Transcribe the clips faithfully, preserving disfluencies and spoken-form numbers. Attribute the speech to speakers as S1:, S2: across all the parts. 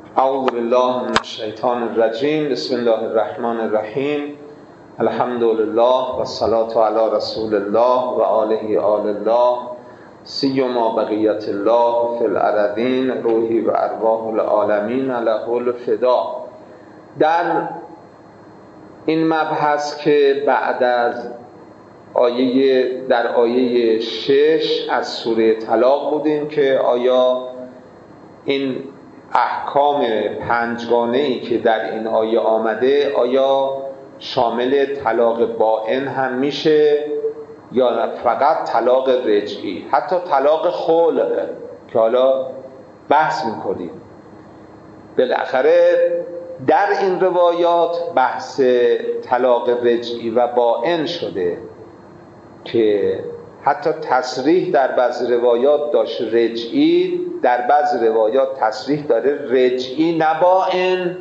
S1: اعوذ بالله من الشیطان الرجیم. بسم الله الرحمن الرحیم. الحمد لله و الصلاة علی رسول الله و آله آل الله سیما بقیت الله فی الارضین روحی و ارواح العالمین له الفدا. در این مبحث که بعد از آیه در آیه شش از سوره طلاق بودیم که آیا این احکام پنجگانه‌ای که در این آیه آمده آیا شامل طلاق بائن هم میشه یا فقط طلاق رجعی، حتی طلاق خلع که حالا بحث میکنیم. بالاخره در این روایات بحث طلاق رجعی و بائن شده که حتی تصریح در بعض روایات داشت رجعی، در بعض روایات تصریح داره رجعی نه بائن.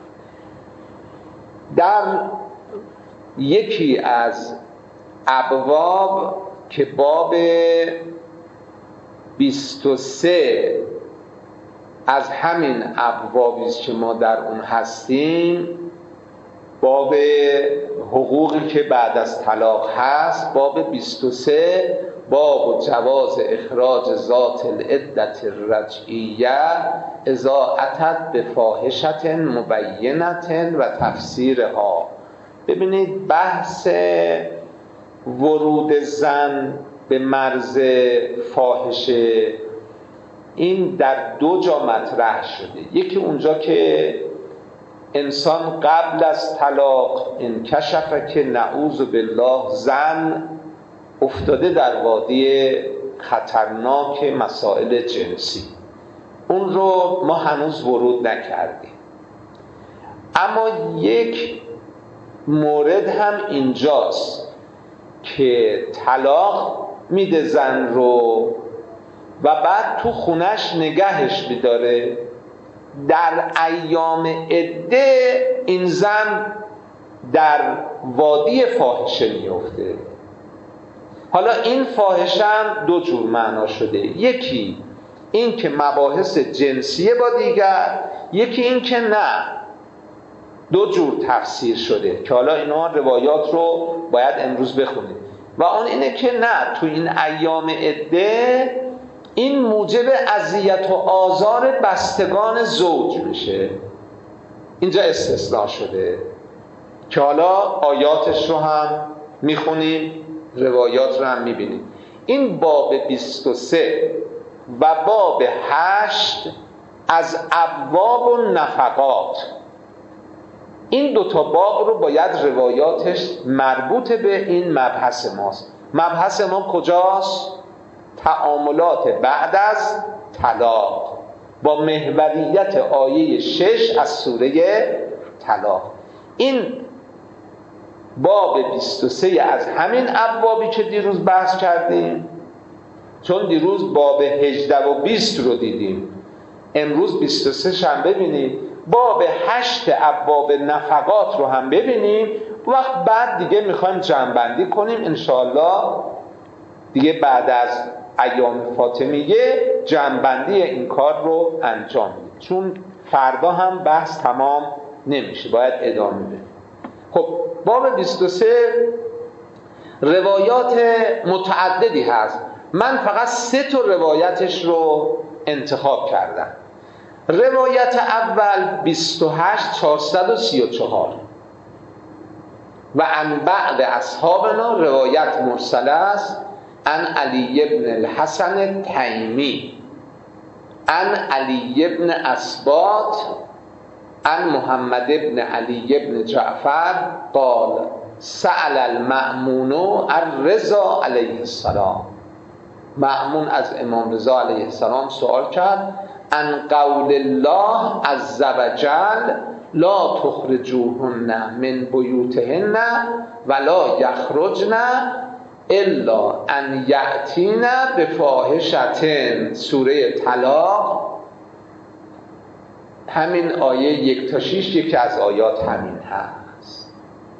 S1: در یکی از ابواب که باب بیست و سه از همین ابوابی است که ما در اون هستیم، باب حقوقی که بعد از طلاق هست، باب بیست و سه، باب جواز اخراج ذات العدة الرجعیه اذا اتت بفاحشة مبینة و تفسیرها. ببینید بحث ورود زن به مرز فاحشه این در دو جا مطرح شده. یکی اونجا که انسان قبل از طلاق انکشف که نعوذ بالله زن افتاده در وادی خطرناک مسائل جنسی، اون رو ما هنوز ورود نکردیم. اما یک مورد هم اینجاست که طلاق میده زن رو و بعد تو خونش نگهش میداره. در ایام عده این زن در وادی فاحشه میفته. حالا این فاحشه هم دو جور معنا شده، یکی این که مباحث جنسیه با دیگر، یکی این که نه، دو جور تفسیر شده که حالا اینا روایات رو باید امروز بخونید. و اون اینه که نه، تو این ایام عده این موجب اذیت و آزار بستگان زوج میشه. اینجا استثناء شده که حالا آیاتش رو هم میخونیم، روایات رو هم میبینیم. این باب بیست و سه و باب هشت از ابواب و نفقات، این دوتا باب رو باید روایاتش مربوط به این مبحث ماست. مبحث ما کجاست؟ تعاملات بعد از طلاق با محوریت آیه شش از سوره طلاق. این باب بیست و سه از همین ابوابی که دیروز بحث کردیم، چون دیروز باب هجده و بیست رو دیدیم، امروز بیست و سه شم ببینیم، باب هشت ابواب نفقات رو هم ببینیم. وقت بعد دیگه میخوایم جمع‌بندی کنیم انشاءالله، دیگه بعد از ایام فاطمیه جمع‌بندی این کار رو انجام میدیم، چون فردا هم بحث تمام نمیشه، باید ادامه بدیم. خب باب بیست و سه روایات متعددی هست، من فقط سه تا روایتش رو انتخاب کردم. روایت اول بیست و هشت چهارصد و سی و چهار و عن بعض اصحابنا روایت مرسله است، عن علی ابن الحسن تیمی عن علی ابن اسباط عن محمد ابن علی ابن جعفر قال سأل المأمون الرضا علیه السلام. مأمون از امام رضا علیه السلام سوال کرد عن قول الله عز وجل لا تخرجوهن من بیوتهن ولا یخرجن الا ان یأتین بفاحشة. سوره طلاق همین آیه یک تا شیش یکی از آیات همین هست.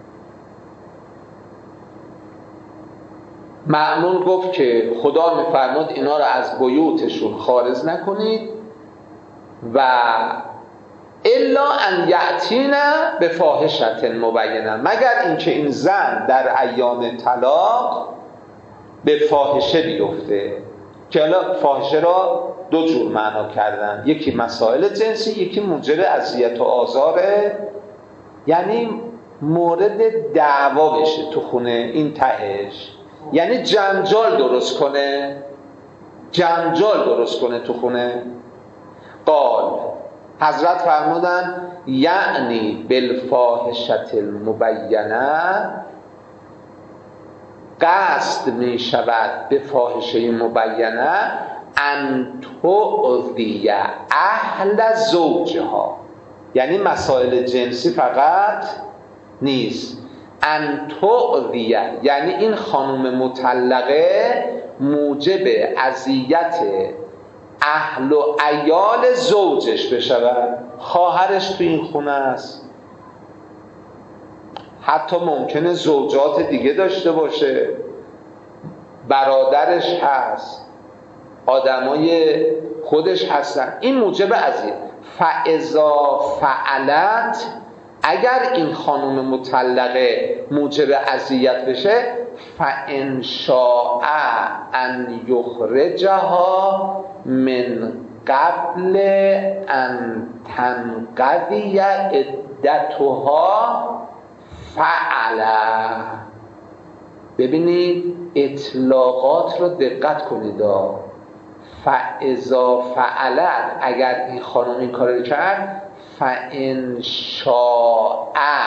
S1: مأمون گفت که خدا میفرماد اینا رو از بیوتشون خارج نکنید و الا ان یأتینا بفاحشة مبینه، مگر اینکه این زن در ایام طلاق به فاحشه بیفته. که حالا فاحشه را دو جور معنا کردن، یکی مسائل جنسی، یکی موجب اذیت و آزاره، یعنی مورد دعوا بشه تو خونه، این تهش یعنی جنجال درست کنه، جنجال درست کنه تو خونه. قال، حضرت فرمودن یعنی بالفاحشة المبینه، قصد می شود به فاحشه مبینه ان تؤذی اهل زوجها، یعنی مسائل جنسی فقط نیست، ان تؤذی یعنی این خانم مطلقه موجب اذیت اهل و عیال زوجش بشود. خواهرش تو این خونه است، حتی ممکنه زوجات دیگه داشته باشه، برادرش هست، آدمای خودش هستن، این موجب اذیت. فاذا فعلت، اگر این خانم مطلقه موجب اذیت بشه، فان شاء ان یخرجها من قبل ان تنقضی عدتها فعلا. ببینید اطلاقات رو دقت کنید. فاذا فعلت، اگر این خانم این کار رو کرد، فان شاء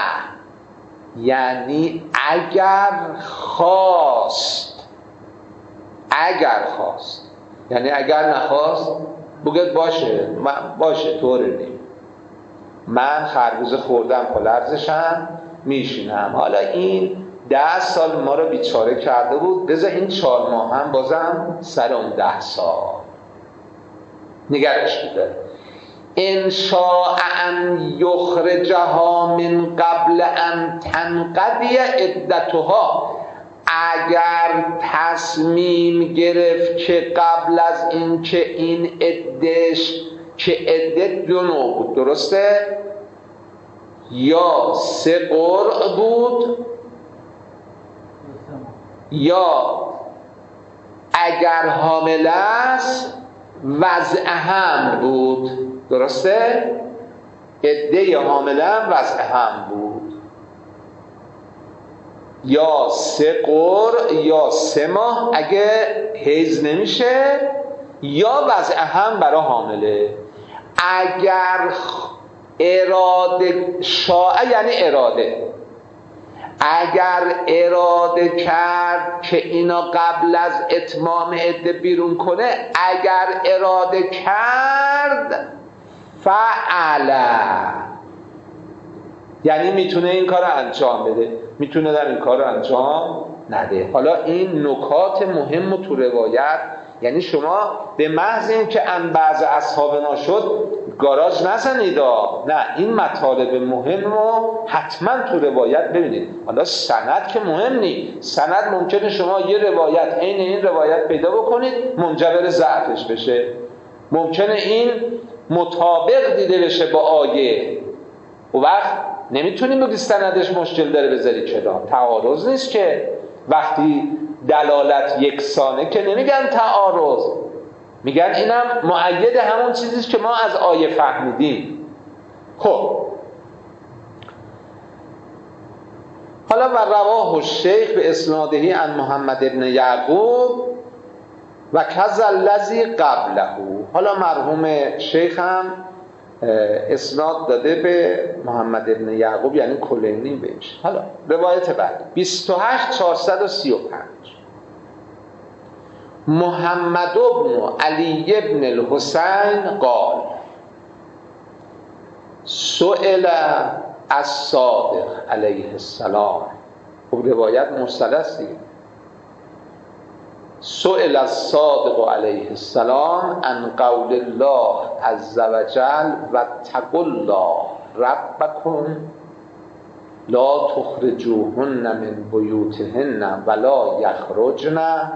S1: یعنی اگر خواست، اگر خواست یعنی اگر نخواست بگید باشه، من باشه طوری نیم، من خربوزه خوردم پلرزشم میشینم، حالا این ده سال ما رو بیچاره کرده بود، بذار این چهار ماه هم بازم سر اون ده سال نگرش میداره. ان شاء ان یخرجها من قبل ان تنقضی عدتها، اگر تصمیم گرفت که قبل از این که این عدش، که عده دو نوع بود، درسته؟ یا سه قرء بود، یا اگر حامل است وضع حمل بود، درسته؟ عده حامله وضع حمل بود، یا سه قرء یا سه ماه اگه حیض نمیشه، یا وضع حمل برای حامله. اگر اراده شاء یعنی اراده، اگر اراده کرد که اینا قبل از اتمام عده بیرون کنه، اگر اراده کرد فعلا، یعنی میتونه این کار رو انجام بده، میتونه در این کار رو انجام نده. حالا این نکات مهم و تو روایت، یعنی شما به محض این که ان بعض اصحابنا شد گاراژ نزنید، نه، این مطالب مهم رو حتما تو روایت ببینید. حالا سند که مهم نیست، سند ممکنه شما یه روایت عین این روایت پیدا بکنید منجبر ضعفش بشه، ممکنه این مطابق دیده بشه با آیه، و وقت نمیتونیم بگی سندش مشکل داره بذاری کنار، تعارض نیست که. وقتی دلالت یکسانه که نمیگن تعارض، میگن اینم مؤید همون چیزیست که ما از آیه فهمیدیم. خب حالا و رواه الشیخ به اسنادهی عن محمد ابن یعقوب و کذا الذی قبله. حالا مرحوم شیخ هم اسناد داده به محمد ابن یعقوب، یعنی کلینی بهش. حالا روایت بعد بیست و هشت چهارصد و سی و پنج. محمد ابن علی ابن الحسین قال سئل الصادق علیه السلام. خب روایت مرسل است دیگه. سئل الصادق علیه السلام عن قول الله عز وجل و اتقوا الله ربکم لا تخرجوهن من بیوتهن ولا یخرجن،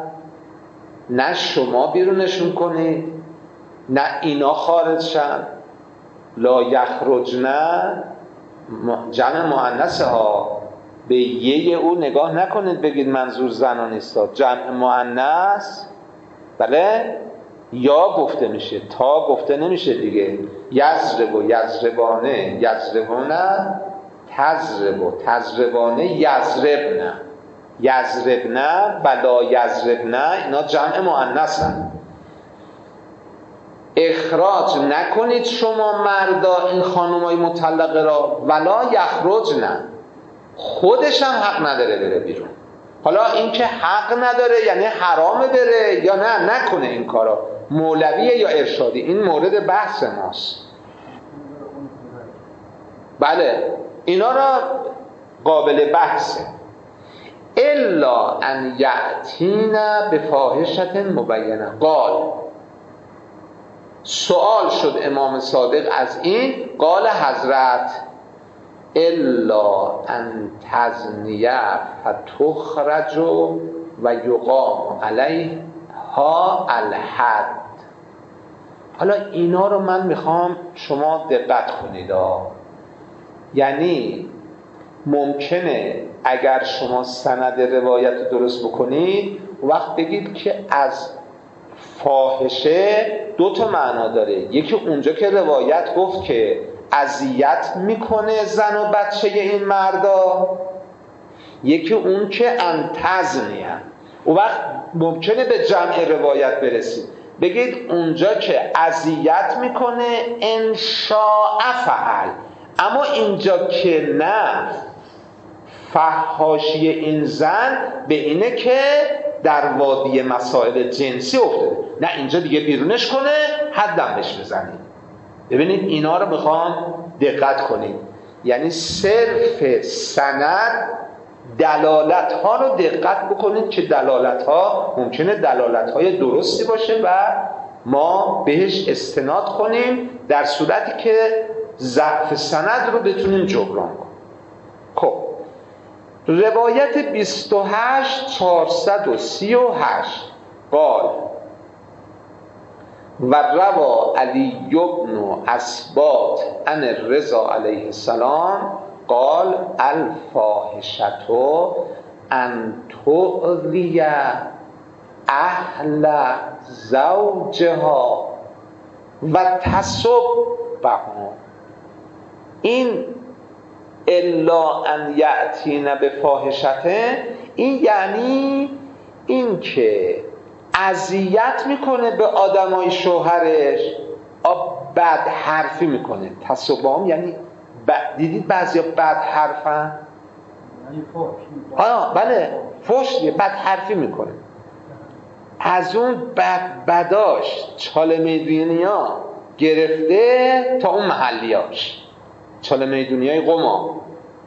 S1: نه شما بیرونشون کنید نه اینا خارج شن، لا یخرجن جمع مؤنث ها، به یه او نگاه نکنید بگید منظور زنان است، جمع مؤنث بله یا گفته میشه، تا گفته نمیشه دیگه. یضرب و یضربانه یضربونه، تضرب و تضربانه یضربنه، یضربنه بلا یضربنه، اینا جمع مؤنث هستند. اخراج نکنید شما مردا این خانمای مطلقه را، ولا یخرجن، خودش هم حق نداره بره بیرون. حالا این که حق نداره یعنی حرامه بره یا نه نکنه این کارا، مولویه یا ارشادی، این مورد بحث ماست. بله اینا را قابل بحثه. الا ان یأتین بفاحشة مبینه. قال سوال شد امام صادق از این، قال حضرت الا ان تزنیه فتخرج و یقام علیها الحد. حالا اینا رو من میخوام شما دقت کنید ها. یعنی ممکنه اگر شما سند روایت درست بکنید وقت بگید که از فاحشه دو تا معنا داره. یکی اونجا که روایت گفت که اذیت میکنه زن و بچه این مردا، یکی اون که انتزنیه. اون وقت ممکنه به جمع روایت برسید بگید اونجا که اذیت میکنه ان شاء فعل، اما اینجا که نه فحاشی این زن به اینه که در وادی مسائل جنسی افتاده، نه اینجا دیگه بیرونش کنه حدم بهش بزنید. ببینید اینا رو میخوام دقت کنید، یعنی صرف سند دلالت ها رو دقت بکنید که دلالت ها ممکنه دلالت های درستی باشه و ما بهش استناد کنیم در صورتی که ضعف سند رو بتونیم جبران کنیم. خب روایت بیست و هشت چهارصد و سی و هشت قال و روا علی بن اسباط عن الرضا علیه السلام قال الفاحشة ان تؤذی اهل زوجها و تسبهم. این الا ان یأتین بفاحشة این یعنی این که اذیت میکنه به آدمای شوهرش، بد حرفی میکنه. تسبهم یعنی ب... دیدید بعضیا بد حرفن؟ آه بله فحش دیگه، بد حرفی میکنه. از اون بد بداش چاله میدونیا گرفته تا اون محلیاش، چاله میدونیای قما.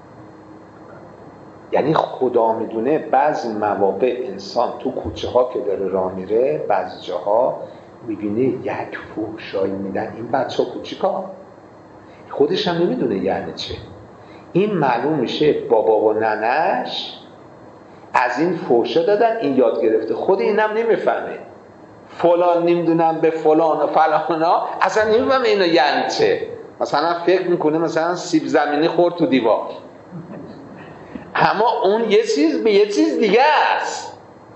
S1: یعنی خدا میدونه بعضی مواقع انسان تو کوچه ها که داره راه میره بعضی جاها میبینه یک فحشایی میدن این بچه ها کوچیکا، خودش هم نمیدونه یعنی چه. این معلوم میشه بابا و ننش از این فحشا دادن این یاد گرفته، خود اینم نمیفهمه. فلان نمیدونم به فلان و فلانا اصلا نمیفهمه اینو یعنی چه. مثلا فکر میکنه مثلا سیب زمینی خورد تو دیوار، اما اون یه چیز به یه چیز دیگه است.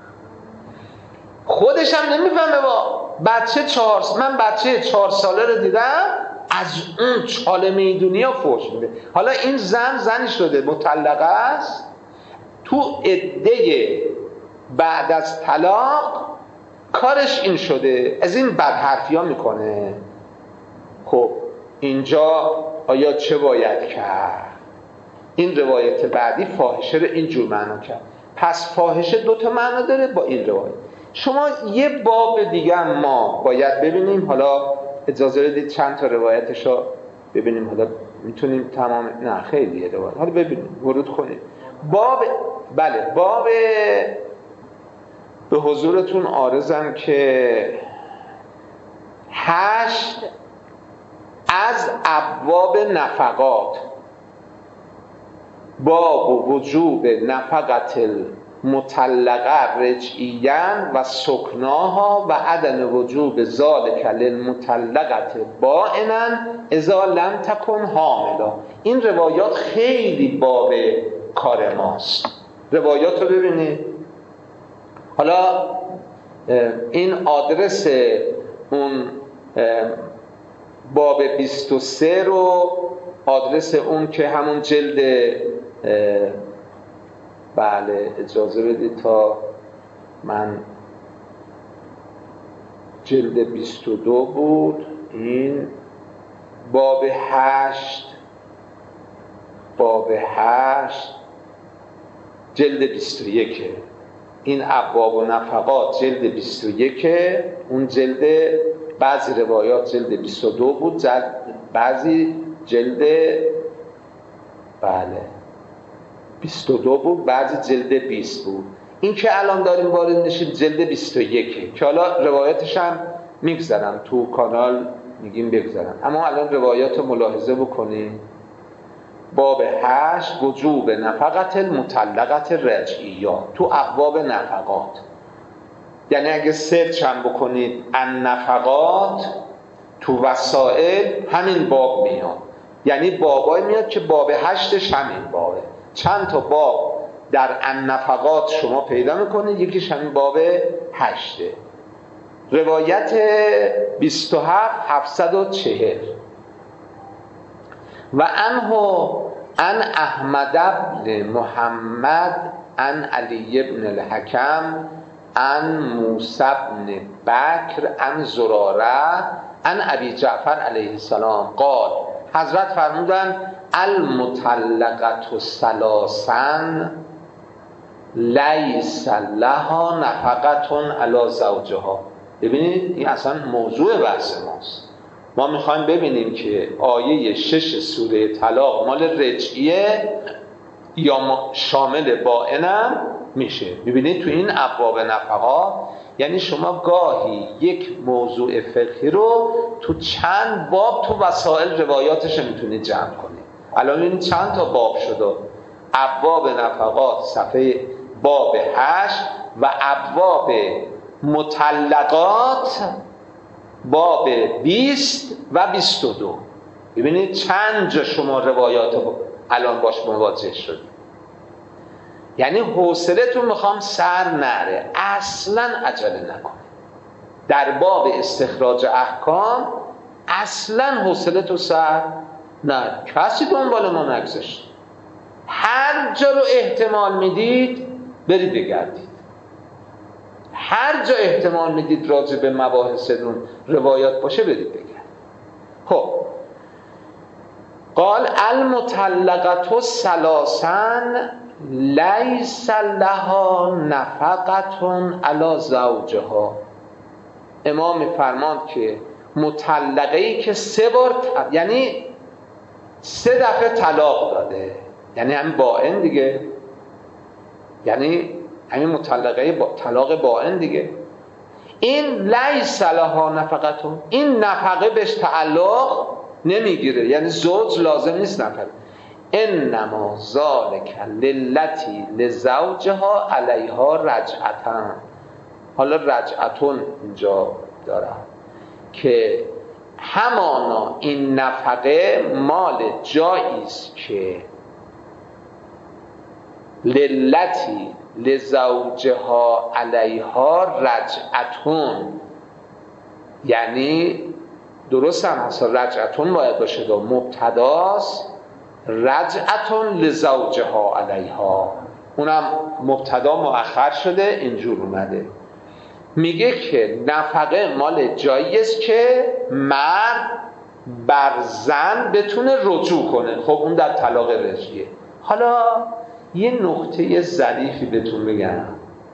S1: خودش هم نمیفهمه. با بچه چهار من بچه چهار ساله رو دیدم از اون چاله میدونی ها فحش میده. حالا این زن زنی شده مطلقه است، تو عده بعد از طلاق کارش این شده از این بد حرفی ها میکنه. خب اینجا آیا چه باید کرد؟ این روایت بعدی فاحشه رو اینجور معنا کرد. پس فاحشه دو تا معنا داره با این روایت. شما یه باب دیگه ما باید ببینیم. حالا اجازه بدید چند تا روایتش رو ببینیم. حالا میتونیم تمام نه خیلی روایت حالا ببینیم ورود کنیم. باب بله باب به حضورتون عارضم که هشت از ابواب نفقات، باب وجوب نفقت مطلقه رجعیاً و سکناها و عدم وجوب ذالک للمطلقه بائنا اذا لم تکن حاملا. این روایات خیلی باب کار ماست. روایات رو ببینید. حالا این آدرس اون باب بیست و سه رو، آدرس اون که همون جلد، بله اجازه بدید تا من، جلد بیست و دو بود، این باب هشت، باب هشت جلد بیست و یک، این ابواب و نفقات جلد بیست و یک، اون جلد بعضی روایات جلد بیست و دو بود، بعضی جلد بله بیست و دو بود، بعضی جلد بیست بود. این که الان داریم وارد میشیم جلد بیست و یک که حالا روایاتش هم میگذارم تو کانال، میگیم بگذارم، اما الان روایات ملاحظه بکنیم. باب هشت وجوب نفقت المطلقت رجعیه، تو ابواب نفقات، یعنی اگه سرچ هم بکنید النفقات تو وسائل همین باب میاد، یعنی بابای میاد که باب هشتش همین بابه. چند تا باب در النفقات شما پیدا میکنید، یکیش همین باب هشته. روایت بیست و هفت هفتصد و چهل و عنه عن احمد بن محمد عن علی بن الحکم عن موسی بن بکر عن زراره عن ابی جعفر علیه السلام قال، حضرت فرمودن المطلقة ثلاثا لیس لها نفقة علی زوجها. ببینید این اصلا موضوع بحث ماست. ما میخوایم ببینیم که آیه شش سوره طلاق مال رجعیه یا شامل بائنم میشه. ببینید تو این ابواب نفقات، یعنی شما گاهی یک موضوع فقهی رو تو چند باب تو وسائل روایاتش میتونید جمع کنید. الان این چند تا باب شده، ابواب نفقات صفحه باب هشت و ابواب مطلقات باب بیست و بیست و دو. ببینید چند جا شما روایات الان باش مواجه شدید. یعنی حوصلتون میخوام سر نره، اصلا عجله نکنید. در باب استخراج احکام اصلا حوصلتون سر نره، کسی دنبال ما نگذاشت. هر جا رو احتمال میدید برید بگردید، هر جا احتمال میدید راجع به مباحثتون روایات باشه برید بگردید. خب قال المطلقة ثلاثا لیس لها نفقة علی زوجها. امام میفرماند که مطلقه ای که سه بار ت... یعنی سه دفعه طلاق داده، یعنی همین بائن دیگه، یعنی همین مطلقه با... طلاق بائن دیگه، این لیس لها نفقة، این نفقه بهش تعلق نمیگیره، یعنی زوج لازم نیست نفقه. انما ذالک للتی لزوجها علیها رجعتن. حالا رجعتون اینجا داره که همانا این نفقه مال جایی است که للتی لزوجها علیها رجعتون، یعنی درست هم هست رجعتون باید باشه دو مبتداست، رجعتون لزوجها علیها، اونم مبتدا مؤخر شده اینجور اومده. میگه که نفقه مال جایی است که مرد بر زن بتونه رجوع کنه. خب اون در طلاق رجعیه. حالا یه نقطه ظریفی بهتون بگم،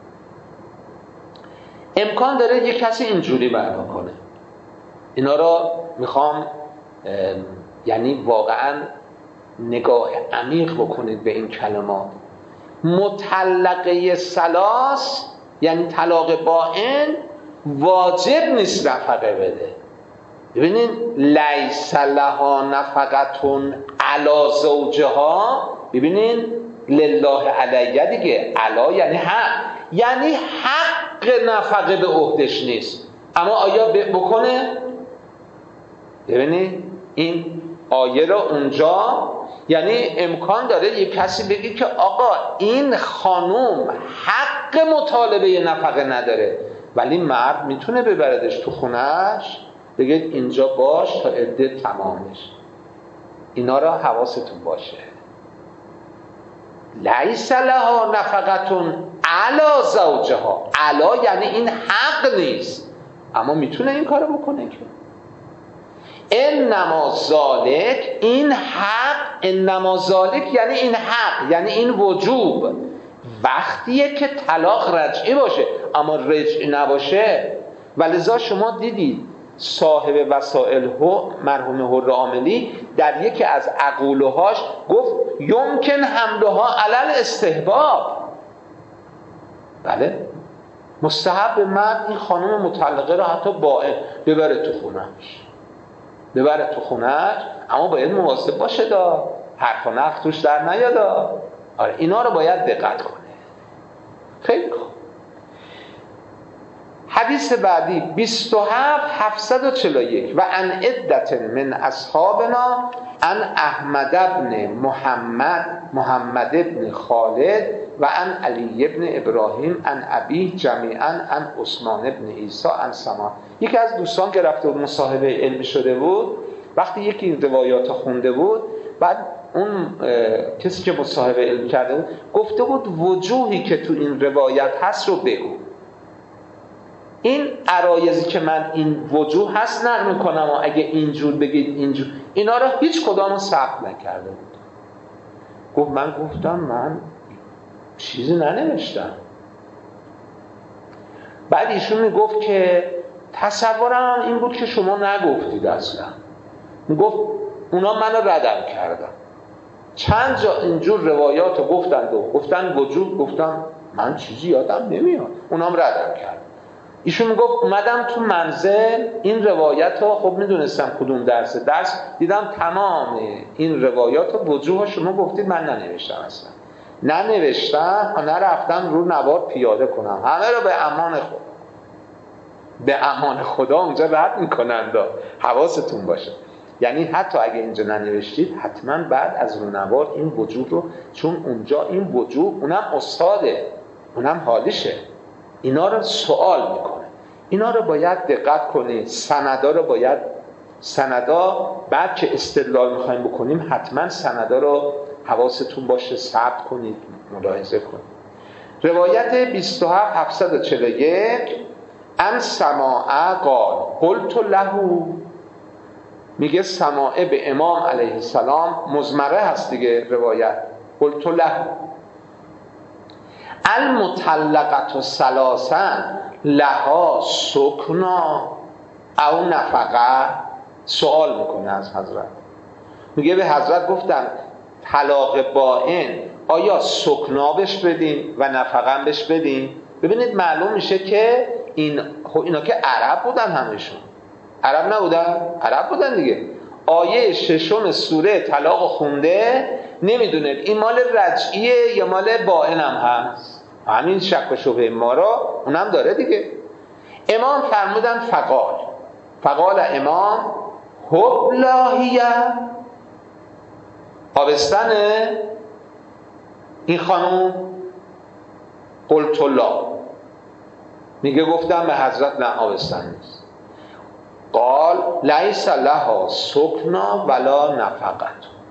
S1: امکان داره یه کسی اینجوری بیان کنه، اینا رو میخوام یعنی واقعا نگاه عمیق بکنید به این کلمات. مطلقه ثلاث یعنی طلاق بائن واجب نیست نفقه بده. ببینید لیس لها نفقتون علی زوجها، ببینید لله علیه دیگه. علا یعنی حق، یعنی حق نفقه به عهدش نیست، اما آیا بکنه؟ ببینید این آیه را اونجا، یعنی امکان داره یک کسی بگه که آقا این خانوم حق مطالبه نفقه نداره، ولی مرد میتونه ببردش تو خونهش، بگه اینجا باش تا عده تمامش. اینا را حواستون باشه. لیس لها نفقتون علی زوجها، علا یعنی این حق نیست، اما میتونه این کارو بکنه که انما ذالک، این حق، انما ذالک یعنی این حق، یعنی این وجوب، وقتیه که طلاق رجعی باشه، اما رجعی نباشه. ولذا شما دیدید صاحب وسائل هو مرحوم حر عاملی در یکی از اقولهاش گفت یمکن حملها علی الاستحباب. بله مستحب مرد این خانم مطلقه را حتی باید ببره تو خونهش، ببره تو خونهش، اما باید مواظب باشه دا حرف و نقد توش در نیادا. آره اینا رو باید دقت کنه. خیلی خوب. حدیث بعدی بیست و هفت هفتصد و چهل و یک و ان عدت من اصحابنا ان احمد ابن محمد محمد ابن خالد و ان علی ابن ابراهیم ان ابی جمیعا ان عثمان ابن عیسی ان سما. یکی از دوستان که رفته بود مصاحبه علمی شده بود، وقتی یکی روایات خونده بود، بعد اون کسی که مصاحبه علمی کرده بود گفته بود وجوهی که تو این روایت هست رو بگو. این عرایزی که من این وجوه هست نقل میکنم و اگه اینجور بگید اینجور، اینا رو هیچ کدامو ثبت نکرده بود. گفت من گفتم من چیزی ننوشتم. بعد ایشون میگفت که تصورم این بود که شما نگفتید اصلا. میگفت اونا منو ردم کردن، چند جا اینجور روایات رو گفتن و گفتن وجوه، گفتم من چیزی یادم نمیاد، اونام ردم کرد. ایشون میگفت اومدم تو منزل این روایت ها، خب میدونستم کدوم درسه، درس دیدم تمام این روایات ها وجوه ها شما گفتید، من ننوشتم اصلا، ننوشتم و نرفتم رو نوار پیاده کنم، همه رو به امان خدا به امان خدا اونجا رد میکنند. حواستون باشه، یعنی حتی اگه اینجا ننوشتید حتما بعد از رو نوار این وجوه رو، چون اونجا این وجوه اونم استاده، اونم حالیشه، اینا رو سوال میکنه. اینا رو باید دقت کنید، سندا رو باید، سندا بعد که استدلال میخوایم بکنیم حتما سندا رو حواستون باشه، ثبت کنید، ملاحظه کنید. روایت بیست و هفت هفتصد و چهل و یک ان سماع قال قلت له، میگه سماع به امام علیه السلام، مزمره هست دیگه روایت، قلت له المطلقة ثلاثا لها سکنا او نفقه. سوال میکنه از حضرت، میگه به حضرت گفتم طلاق بائن آیا سکنا بهش بدیم و نفقه بهش بدیم؟ ببینید معلوم میشه که این اینا که عرب بودن، همشون عرب نبودن؟ عرب بودن دیگه. آیه ششم سوره طلاق خونده، نمیدونه این مال رجعیه یا مال بائن هم هست، همین شک و شبهه ما را اونم داره دیگه. امام فرمودن فقال فقال امام حب لاهیه، آبستنه این خانوم؟ قلت لا، میگه گفتم به حضرت نه آبستن نیست. قال لیس لها سکنا ولا نفقت،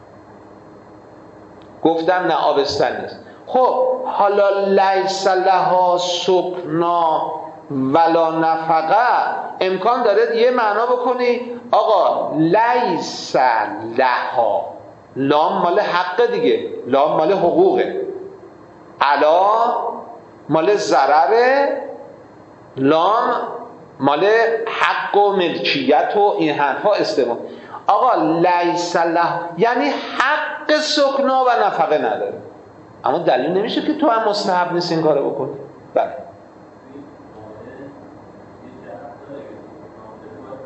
S1: گفتم نه آبستن نیست. خب حالا لیس لها سکنا ولا نفقه امکان داره یه معنا بکنی آقا لیس لها، لام مال حق دیگه، لام مال حقوقه، علا مال ضرره، لام مال حق و ملکیت و این حرفا استعمال. آقا لیس لها یعنی حق سکنا و نفقه نداره، اما دلیل نمیشه که تو هم مستحب نیست این کارو بکنی. بله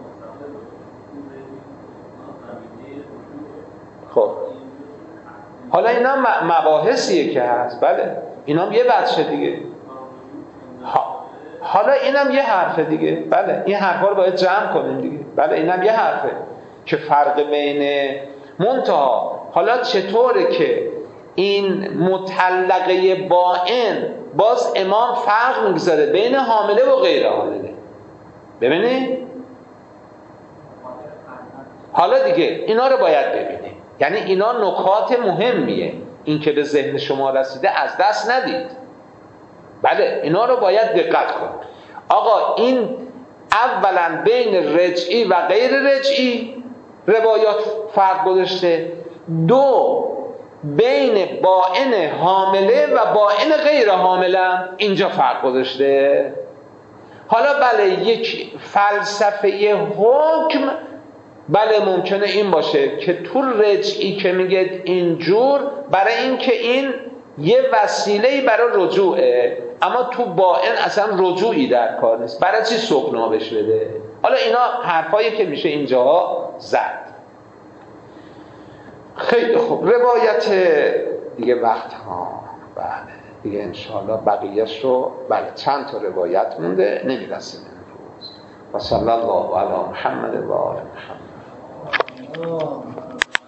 S1: خب حالا اینا مباحثیه که هست، بله اینا هم یه بچه دیگه. حالا اینم یه حرفه دیگه، بله این حرفا رو باید جمع کنیم دیگه، بله اینم یه حرفه که فرق بین منتها حالا چطوره که این مطلقه بائن باز امام فرق میگذاره بین حامله و غیر حامله. ببینید حالا دیگه اینا رو باید ببینید، یعنی اینا نکات مهمیه، این که به ذهن شما رسیده از دست ندید. بله اینا رو باید دقت کن. آقا این اولا بین رجعی و غیر رجعی روایات فرق گذاشته، دو بین بائن حامله و بائن غیر حامله اینجا فرق گذاشته. حالا بله یک فلسفه حکم بله ممکنه این باشه که تو رجعی که میگه اینجور برای این که این یه وسیله‌ای برای رجوعه، اما تو بائن اصلا رجوعی در کار نیست، برای چی سکنا بهش بده؟ حالا اینا حرفایی که میشه اینجا زد. خیلی خوب، روایت دیگه وقت ها بله دیگه انشاءالله بقیهش رو بله چند تا روایت مونده نمیرسیم امروز. و صلی الله علی محمد و آل محمد.